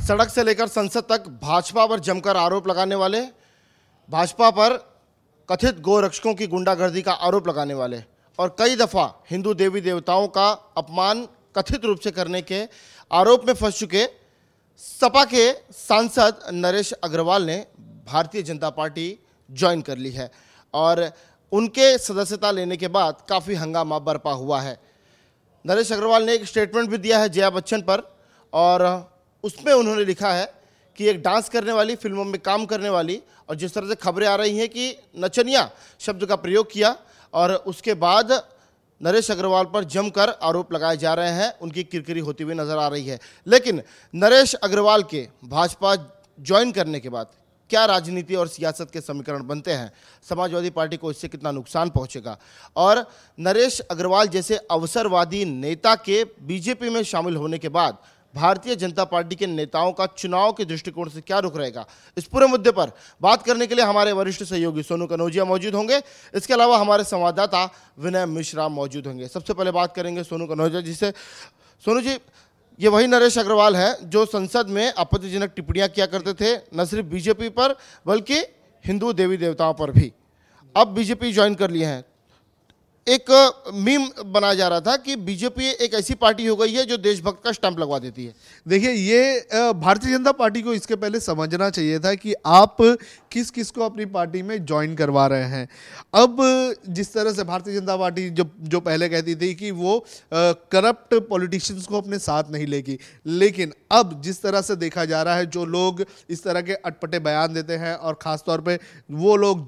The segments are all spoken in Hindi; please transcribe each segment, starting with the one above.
सड़क से लेकर संसद तक भाजपा पर जमकर आरोप लगाने वाले, भाजपा पर कथित गोरक्षकों की गुंडागर्दी का आरोप लगाने वाले और कई दफा हिंदू देवी देवताओं का अपमान कथित रूप से करने के आरोप में फंस चुके सपा के सांसद नरेश अग्रवाल ने भारतीय जनता पार्टी ज्वाइन कर ली है और उनके सदस्यता लेने के बाद काफ़ी हंगामा बरपा हुआ है। नरेश अग्रवाल ने एक स्टेटमेंट भी दिया है जया बच्चन पर और उसमें उन्होंने लिखा है कि एक डांस करने वाली, फिल्मों में काम करने वाली, और जिस तरह से खबरें आ रही हैं कि नचनिया शब्द का प्रयोग किया और उसके बाद नरेश अग्रवाल पर जमकर आरोप लगाए जा रहे हैं, उनकी किरकिरी होती हुई नजर आ रही है। लेकिन नरेश अग्रवाल के भाजपा ज्वाइन करने के बाद क्या राजनीति और सियासत के समीकरण बनते हैं, समाजवादी पार्टी को इससे कितना नुकसान पहुंचेगा और नरेश अग्रवाल जैसे अवसरवादी नेता के बीजेपी में शामिल होने के बाद भारतीय जनता पार्टी के नेताओं का चुनाव के दृष्टिकोण से क्या रुख रहेगा, इस पूरे मुद्दे पर बात करने के लिए हमारे वरिष्ठ सहयोगी सोनू कनौजिया मौजूद होंगे। इसके अलावा हमारे संवाददाता विनय मिश्रा मौजूद होंगे। सबसे पहले बात करेंगे सोनू कनौजिया जी से। सोनू जी, ये वही नरेश अग्रवाल है जो संसद में आपत्तिजनक टिप्पणियां किया करते थे, न सिर्फ बीजेपी पर बल्कि हिंदू देवी देवताओं पर भी। अब बीजेपी ज्वाइन कर लिए हैं। एक मीम बनाया जा रहा था कि बीजेपी एक ऐसी पार्टी हो गई है जो देशभक्त का स्टैंप लगवा देती है। देखिए, ये भारतीय जनता पार्टी को इसके पहले समझना चाहिए था कि आप किस किस को अपनी पार्टी में ज्वाइन करवा रहे हैं। अब जिस तरह से भारतीय जनता पार्टी जो पहले कहती थी कि वो करप्ट पॉलिटिशियंस को अपने साथ नहीं लेगी, लेकिन अब जिस तरह से देखा जा रहा है, जो लोग इस तरह के अटपटे बयान देते हैं और ख़ास तौर पे वो लोग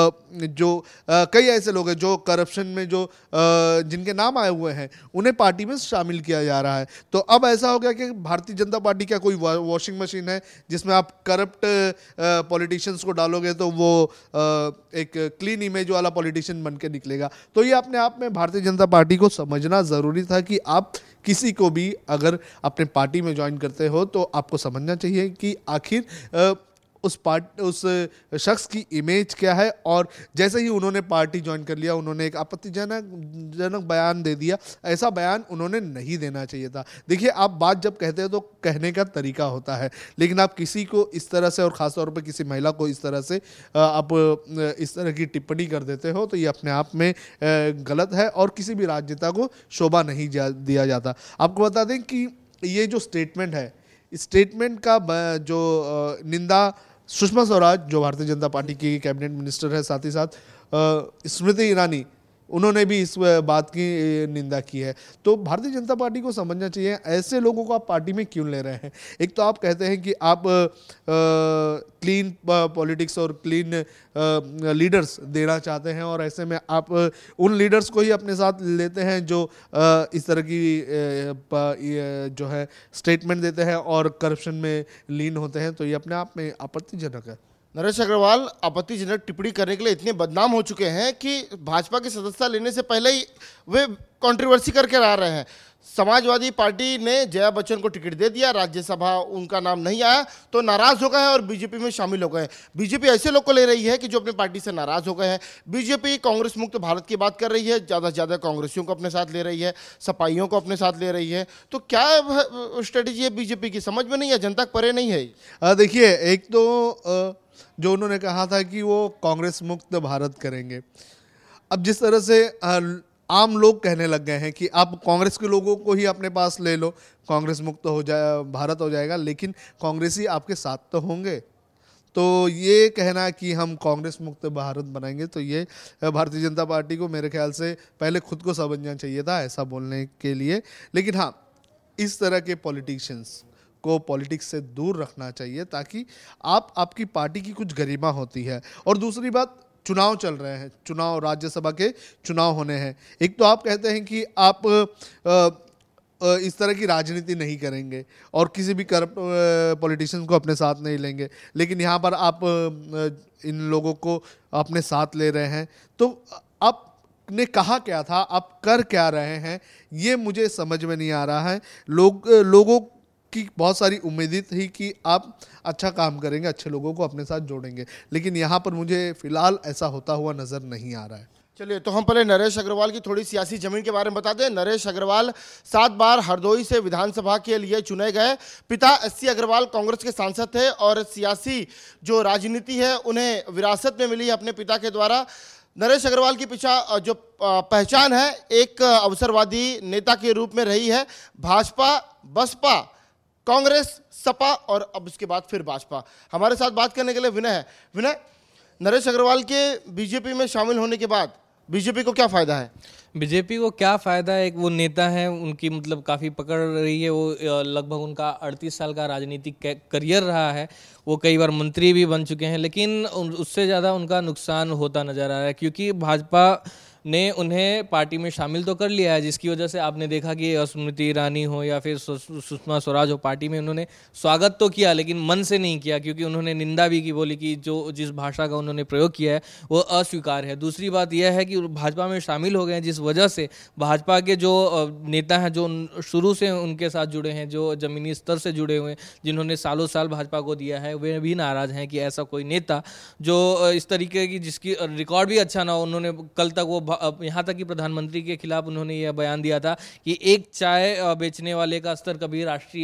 जो कई ऐसे लोग हैं जो करप्शन में जिनके नाम आए हुए हैं, उन्हें पार्टी में शामिल किया जा रहा है। तो अब ऐसा हो गया कि भारतीय जनता पार्टी क्या कोई वॉशिंग मशीन है जिसमें आप करप्ट पॉलिटिशियंस को डालोगे तो वो एक क्लीन इमेज वाला पॉलिटिशियन बन के निकलेगा। तो ये अपने आप में भारतीय जनता पार्टी को समझना ज़रूरी था कि आप किसी को भी अगर अपने पार्टी में ज्वाइन करते हो तो आपको समझना चाहिए कि आखिर उस शख्स की इमेज क्या है। और जैसे ही उन्होंने पार्टी ज्वाइन कर लिया, उन्होंने एक आपत्तिजनक बयान दे दिया। ऐसा बयान उन्होंने नहीं देना चाहिए था। देखिए, आप बात जब कहते हैं तो कहने का तरीका होता है, लेकिन आप किसी को इस तरह से और ख़ासतौर पर किसी महिला को इस तरह से आप इस तरह की टिप्पणी कर देते हो तो ये अपने आप में गलत है और किसी भी राजनेता को शोभा नहीं दिया जाता। आपको बता दें कि ये जो स्टेटमेंट है, इस स्टेटमेंट का जो निंदा सुषमा स्वराज, जो भारतीय जनता पार्टी की कैबिनेट मिनिस्टर है, साथ ही साथ स्मृति ईरानी, उन्होंने भी इस बात की निंदा की है। तो भारतीय जनता पार्टी को समझना चाहिए ऐसे लोगों को आप पार्टी में क्यों ले रहे हैं। एक तो आप कहते हैं कि आप क्लीन पॉलिटिक्स और क्लीन लीडर्स देना चाहते हैं और ऐसे में आप उन लीडर्स को ही अपने साथ लेते हैं जो इस तरह की जो है स्टेटमेंट देते हैं और करप्शन में लीन होते हैं। तो ये अपने आप में आपत्तिजनक है। नरेश अग्रवाल आपत्तिजनक टिप्पणी करने के लिए इतने बदनाम हो चुके हैं कि भाजपा की सदस्यता लेने से पहले ही वे कंट्रोवर्सी करके आ रहे हैं। समाजवादी पार्टी ने जया बच्चन को टिकट दे दिया, राज्यसभा उनका नाम नहीं आया तो नाराज हो गए हैं और बीजेपी में शामिल हो गए। बीजेपी ऐसे लोग को ले रही है कि जो अपनी पार्टी से नाराज हो गए हैं। बीजेपी कांग्रेस मुक्त भारत की बात कर रही है, ज़्यादा से ज़्यादा कांग्रेसियों को अपने साथ ले रही है, सपाइयों को अपने साथ ले रही है। तो क्या स्ट्रेटेजी है बीजेपी की, समझ में नहीं है, जनता परे नहीं है। देखिए, एक तो जो उन्होंने कहा था कि वो कांग्रेस मुक्त भारत करेंगे, अब जिस तरह से आम लोग कहने लग गए हैं कि आप कांग्रेस के लोगों को ही अपने पास ले लो, कांग्रेस मुक्त हो जाए, भारत हो जाएगा, लेकिन कांग्रेसी आपके साथ तो होंगे। तो ये कहना कि हम कांग्रेस मुक्त भारत बनाएंगे, तो ये भारतीय जनता पार्टी को मेरे ख्याल से पहले खुद को समझना चाहिए था ऐसा बोलने के लिए। लेकिन हाँ, इस तरह के पॉलिटिशियंस को पॉलिटिक्स से दूर रखना चाहिए ताकि आपकी पार्टी की कुछ गरिमा होती है। और दूसरी बात, चुनाव चल रहे हैं, चुनाव, राज्यसभा के चुनाव होने हैं। एक तो आप कहते हैं कि आप इस तरह की राजनीति नहीं करेंगे और किसी भी करप्ट पॉलिटिशियन को अपने साथ नहीं लेंगे, लेकिन यहाँ पर आप इन लोगों को अपने साथ ले रहे हैं। तो आपने कहा क्या था, आप कर क्या रहे हैं, ये मुझे समझ में नहीं आ रहा है। लोगों की बहुत सारी उम्मीदें थी कि आप अच्छा काम करेंगे, अच्छे लोगों को अपने साथ जोड़ेंगे, लेकिन यहाँ पर मुझे फिलहाल ऐसा होता हुआ नज़र नहीं आ रहा है। चलिए, तो हम पहले नरेश अग्रवाल की थोड़ी सियासी जमीन के बारे में बता दें। नरेश अग्रवाल 7 बार हरदोई से विधानसभा के लिए चुने गए। पिता एससी अग्रवाल कांग्रेस के सांसद थे और सियासी जो राजनीति है उन्हें विरासत में मिली है अपने पिता के द्वारा। नरेश अग्रवाल की जो पहचान है एक अवसरवादी नेता के रूप में रही है। भाजपा, बसपा, कांग्रेस, सपा और अब इसके बाद फिर भाजपा। हमारे साथ बात करने के लिए विनय है। विनय, नरेश अग्रवाल के बीजेपी में शामिल होने के बाद बीजेपी को क्या फायदा है? बीजेपी को क्या फ़ायदा है? एक वो नेता हैं, उनकी मतलब काफ़ी पकड़ रही है। वो लगभग उनका 38 साल का राजनीतिक करियर रहा है। वो कई बार मंत्री भी बन चुके हैं, लेकिन उससे ज़्यादा उनका नुकसान होता नज़र आ रहा है, क्योंकि भाजपा ने उन्हें पार्टी में शामिल तो कर लिया है, जिसकी वजह से आपने देखा कि स्मृति ईरानी हो या फिर सुषमा स्वराज हो, पार्टी में उन्होंने स्वागत तो किया लेकिन मन से नहीं किया, क्योंकि उन्होंने निंदा भी की, बोली कि जो जिस भाषा का उन्होंने प्रयोग किया है वो अस्वीकार्य है। दूसरी बात यह है कि भाजपा में शामिल हो गए हैं, जिस वजह से भाजपा के जो नेता हैं, जो शुरू से उनके साथ जुड़े हैं, जो ज़मीनी स्तर से जुड़े हुए हैं, जिन्होंने सालों साल भाजपा को दिया है, वे भी नाराज़ हैं कि ऐसा कोई नेता जो इस तरीके की, जिसकी रिकॉर्ड भी अच्छा ना हो। उन्होंने कल तक वो यहाँ तक कि प्रधानमंत्री के खिलाफ उन्होंने यह बयान दिया था कि एक चाय बेचने वाले का स्तर कभी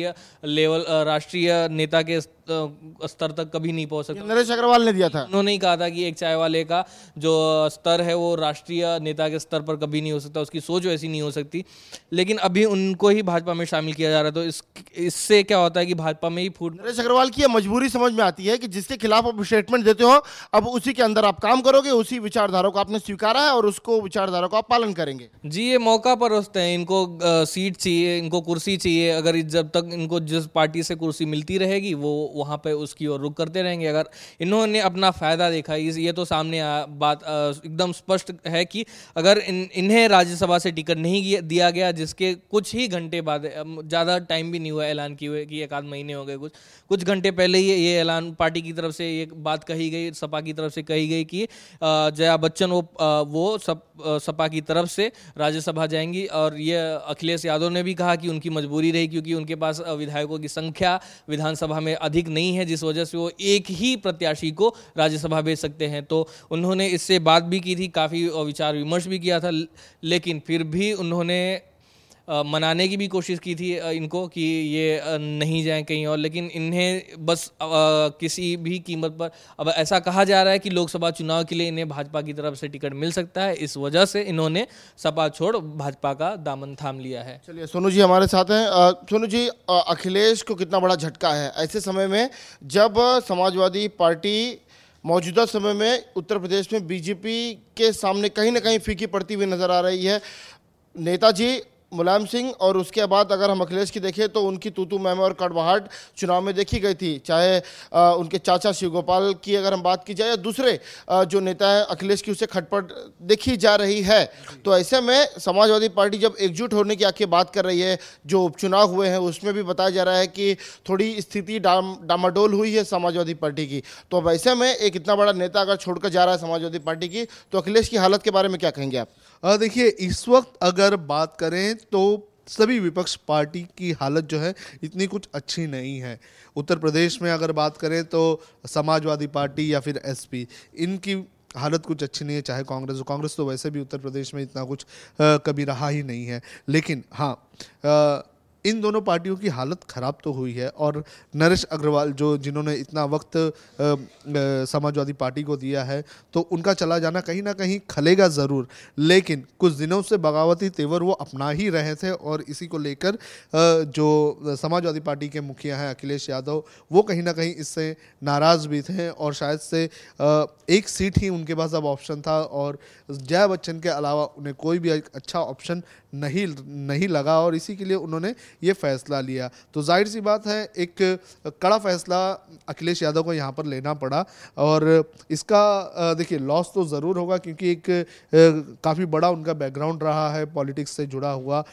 राष्ट्रीय नेता के स्तर तक कभी नहीं पहुंच सकता। नरेश अग्रवाल ने दिया था। उन्होंने ही कहा था कि एक चाय वाले का जो स्तर है वो राष्ट्रीय नेता के स्तर पर कभी नहीं हो सकता, उसकी सोच वैसी नहीं हो सकती। लेकिन अभी उनको ही भाजपा में शामिल किया जा रहा है, तो इससे क्या होता है कि भाजपा में ही फूट। नरेश अग्रवाल की मजबूरी समझ में आती है कि जिसके खिलाफ आप स्टेटमेंट देते हो, अब उसी के अंदर आप काम करोगे, उसी विचारधारा को आपने स्वीकारा है और उसको विचारधारा को आप पालन करेंगे। जी, ये मौका परस्त है, इनको सीट चाहिए, इनको कुर्सी चाहिए। अगर जब तक इनको जिस पार्टी से कुर्सी मिलती रहेगी वो वहाँ पे उसकी ओर रुख करते रहेंगे। अगर इन्होंने अपना फायदा देखा, ये तो सामने बात एकदम स्पष्ट है कि अगर इन्हें राज्यसभा से टिकट नहीं दिया गया, जिसके कुछ ही घंटे बाद, ज़्यादा टाइम भी नहीं हुआ ऐलान किए हुए, कि 1 आध महीने हो गए, कुछ घंटे पहले ही ये ऐलान पार्टी की तरफ से ये बात कही गई, सपा की तरफ से कही गई कि जया बच्चन वो सपा की तरफ से राज्यसभा जाएंगी। और ये अखिलेश यादव ने भी कहा कि उनकी मजबूरी रही, क्योंकि उनके पास विधायकों की संख्या विधानसभा में अधिक नहीं है, जिस वजह से वो एक ही प्रत्याशी को राज्यसभा भेज सकते हैं। तो उन्होंने इससे बात भी की थी, काफ़ी विचार विमर्श भी किया था, लेकिन फिर भी उन्होंने मनाने की भी कोशिश की थी इनको कि ये नहीं जाएं कहीं और। लेकिन इन्हें बस किसी भी कीमत पर, अब ऐसा कहा जा रहा है कि लोकसभा चुनाव के लिए इन्हें भाजपा की तरफ से टिकट मिल सकता है, इस वजह से इन्होंने सपा छोड़ भाजपा का दामन थाम लिया है। चलिए, सोनू जी हमारे साथ हैं। सोनू जी, अखिलेश को कितना बड़ा झटका है ऐसे समय में जब समाजवादी पार्टी मौजूदा समय में उत्तर प्रदेश में बीजेपी के सामने कहीं ना कहीं फीकी पड़ती हुई नजर आ रही है। नेताजी मुलायम सिंह और उसके बाद अगर हम अखिलेश की देखें तो उनकी तूतू मैम और कड़वाहट चुनाव में देखी गई थी, चाहे उनके चाचा शिव गोपाल की अगर हम बात की जाए या दूसरे जो नेता है अखिलेश की, उससे खटपट देखी जा रही है। तो ऐसे में समाजवादी पार्टी जब एकजुट होने की आके बात कर रही है, जो उपचुनाव हुए हैं उसमें भी बताया जा रहा है कि थोड़ी स्थिति डामाडोल हुई है समाजवादी पार्टी की। तो अब ऐसे में एक इतना बड़ा नेता अगर छोड़कर जा रहा है समाजवादी पार्टी की, तो अखिलेश की हालत के बारे में क्या कहेंगे आप? देखिए, इस वक्त अगर बात करें तो सभी विपक्ष पार्टी की हालत जो है इतनी कुछ अच्छी नहीं है। उत्तर प्रदेश में अगर बात करें तो समाजवादी पार्टी या फिर एसपी, इनकी हालत कुछ अच्छी नहीं है। चाहे कांग्रेस तो वैसे भी उत्तर प्रदेश में इतना कुछ कभी रहा ही नहीं है। लेकिन हाँ, इन दोनों पार्टियों की हालत ख़राब तो हुई है। और नरेश अग्रवाल जिन्होंने इतना वक्त समाजवादी पार्टी को दिया है, तो उनका चला जाना कहीं ना कहीं खलेगा ज़रूर। लेकिन कुछ दिनों से बगावती तेवर वो अपना ही रहे थे, और इसी को लेकर जो समाजवादी पार्टी के मुखिया हैं अखिलेश यादव, वो कहीं ना कहीं इससे नाराज़ भी थे। और शायद से एक सीट ही उनके पास अब ऑप्शन था, और जया बच्चन के अलावा उन्हें कोई भी अच्छा ऑप्शन नहीं लगा, और इसी के लिए उन्होंने ये फैसला लिया। तो जाहिर सी बात है, एक कड़ा फैसला अखिलेश यादव को यहाँ पर लेना पड़ा। और इसका देखिए लॉस तो ज़रूर होगा, क्योंकि एक काफ़ी बड़ा उनका बैकग्राउंड रहा है पॉलिटिक्स से जुड़ा हुआ,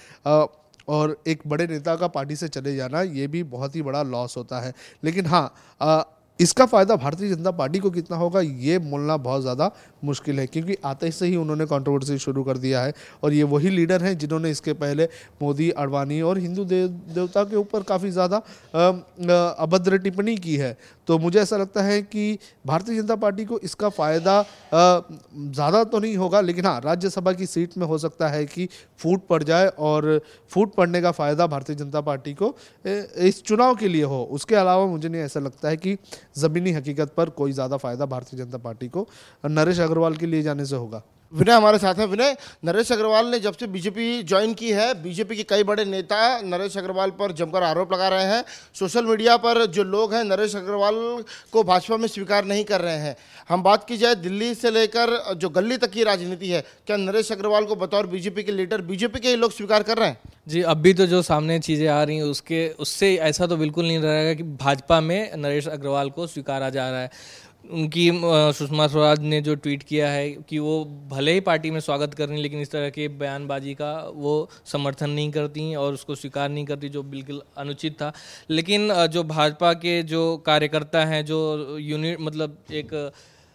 और एक बड़े नेता का पार्टी से चले जाना ये भी बहुत ही बड़ा लॉस होता है। लेकिन हाँ, इसका फ़ायदा भारतीय जनता पार्टी को कितना होगा ये बोलना बहुत ज़्यादा मुश्किल है, क्योंकि आते से ही उन्होंने कंट्रोवर्सी शुरू कर दिया है और ये वही लीडर हैं जिन्होंने इसके पहले मोदी, अडवाणी और हिंदू देवता के ऊपर काफ़ी ज़्यादा अभद्र टिप्पणी की है। तो मुझे ऐसा लगता है कि भारतीय जनता पार्टी को इसका फ़ायदा ज़्यादा तो नहीं होगा, लेकिन हाँ, राज्यसभा की सीट में हो सकता है कि फूट पड़ जाए और फूट पड़ने का फ़ायदा भारतीय जनता पार्टी को इस चुनाव के लिए हो। उसके अलावा मुझे नहीं ऐसा लगता है कि ज़मीनी हकीकत पर कोई ज़्यादा फ़ायदा भारतीय जनता पार्टी को नरेश अग्रवाल के लिए जाने से होगा। विनय हमारे साथ हैं। विनय, नरेश अग्रवाल ने जब से बीजेपी ज्वाइन की है, बीजेपी के कई बड़े नेता नरेश अग्रवाल पर जमकर आरोप लगा रहे हैं। सोशल मीडिया पर जो लोग हैं नरेश अग्रवाल को भाजपा में स्वीकार नहीं कर रहे हैं। हम बात की जाए दिल्ली से लेकर जो गली तक की राजनीति है, क्या नरेश अग्रवाल को बतौर बीजेपी के लीडर बीजेपी के ही लोग स्वीकार कर रहे हैं? जी, अभी तो जो सामने चीज़ें आ रही हैं उससे ऐसा तो बिल्कुल नहीं रहेगा कि भाजपा में नरेश अग्रवाल को स्वीकारा जा रहा है। उनकी सुषमा स्वराज ने जो ट्वीट किया है कि वो भले ही पार्टी में स्वागत कर रही हैं, लेकिन इस तरह के बयानबाजी का वो समर्थन नहीं करती और उसको स्वीकार नहीं करती, जो बिल्कुल अनुचित था। लेकिन जो भाजपा के जो कार्यकर्ता हैं, जो यूनिट मतलब एक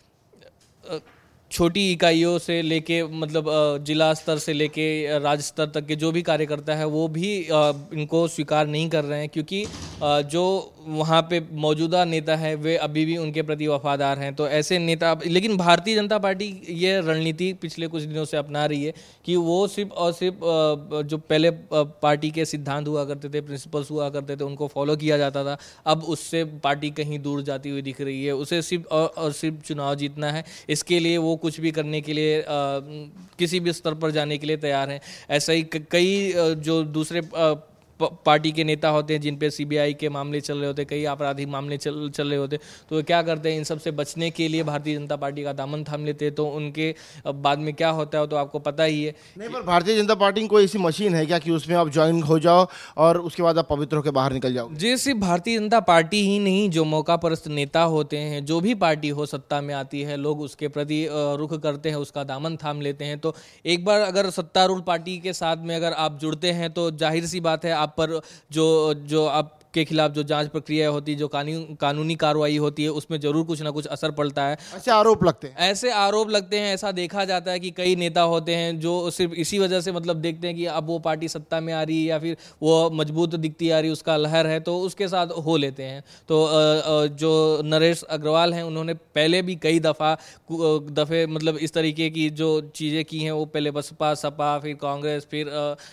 छोटी इकाइयों से लेके मतलब जिला स्तर से लेके राज्य स्तर तक के जो भी कार्यकर्ता है वो भी इनको स्वीकार नहीं कर रहे हैं, क्योंकि जो वहाँ पे मौजूदा नेता है वे अभी भी उनके प्रति वफादार हैं। तो ऐसे नेता, लेकिन भारतीय जनता पार्टी ये रणनीति पिछले कुछ दिनों से अपना रही है कि वो सिर्फ और सिर्फ जो पहले पार्टी के सिद्धांत हुआ करते थे, प्रिंसिपल्स हुआ करते थे, उनको फॉलो किया जाता था। अब उससे पार्टी कहीं दूर जाती हुई दिख रही है। उसे सिर्फ और सिर्फ चुनाव जीतना है, इसके लिए वो कुछ भी करने के लिए किसी भी स्तर पर जाने के लिए तैयार हैं। ऐसा ही कई जो दूसरे पार्टी के नेता होते हैं जिन पे सीबीआई के मामले चल रहे होते, कई आपराधिक मामले चल रहे होते, तो क्या करते हैं, इन सब से बचने के लिए भारतीय जनता पार्टी का दामन थाम लेते हैं। तो उनके बाद में क्या होता है तो आपको पता ही है। नहीं, पर भारतीय जनता पार्टी की कोई ऐसी मशीन है क्या कि उसमें आप ज्वाइन हो जाओ और उसके बाद आप पवित्र होकर बाहर निकल जाओ? जी, सिर्फ भारतीय जनता पार्टी ही नहीं, जो मौका परस्त नेता होते हैं, जो भी पार्टी हो सत्ता में आती है, लोग उसके प्रति रुख करते हैं, उसका दामन थाम लेते हैं। तो एक बार अगर सत्तारूढ़ पार्टी के साथ में अगर आप जुड़ते हैं तो जाहिर सी बात है आप पर जो आप के खिलाफ जो जांच प्रक्रिया होती है, जो कानूनी कार्रवाई होती है, उसमें जरूर कुछ ना कुछ असर पड़ता है। ऐसे आरोप लगते हैं। ऐसा देखा जाता है कि कई नेता होते हैं जो सिर्फ इसी वजह से मतलब देखते हैं कि अब वो पार्टी सत्ता में आ रही है या फिर वो मजबूत दिखती आ रही, उसका लहर है, तो उसके साथ हो लेते हैं। तो जो नरेश अग्रवाल हैं, उन्होंने पहले भी कई दफ़े मतलब इस तरीके की जो चीज़ें की हैं, वो पहले बसपा, सपा, फिर कांग्रेस, फिर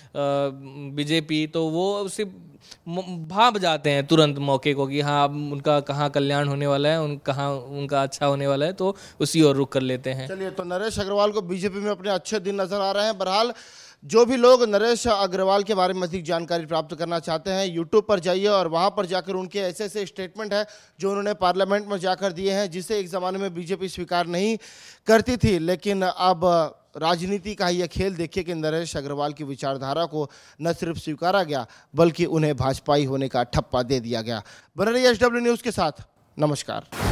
बीजेपी, तो वो सिर्फ भाप जाते हैं तुरंत मौके को कि हाँ उनका कहाँ कल्याण होने वाला है, कहाँ उनका अच्छा होने वाला है, तो उसी ओर रुख कर लेते हैं। चलिए, तो नरेश अग्रवाल को बीजेपी में अपने अच्छे दिन नजर आ रहे हैं। बहरहाल जो भी लोग नरेश अग्रवाल के बारे में अधिक जानकारी प्राप्त करना चाहते हैं, यूट्यूब पर जाइए और वहां पर जाकर उनके ऐसे ऐसे स्टेटमेंट है जो उन्होंने पार्लियामेंट में जाकर दिए हैं, जिसे एक ज़माने में बीजेपी स्वीकार नहीं करती थी। लेकिन अब राजनीति का यह खेल देखिए कि नरेश अग्रवाल की विचारधारा को न सिर्फ स्वीकारा गया बल्कि उन्हें भाजपाई होने का ठप्पा दे दिया गया। बने रहिए HW न्यूज़ के साथ। नमस्कार।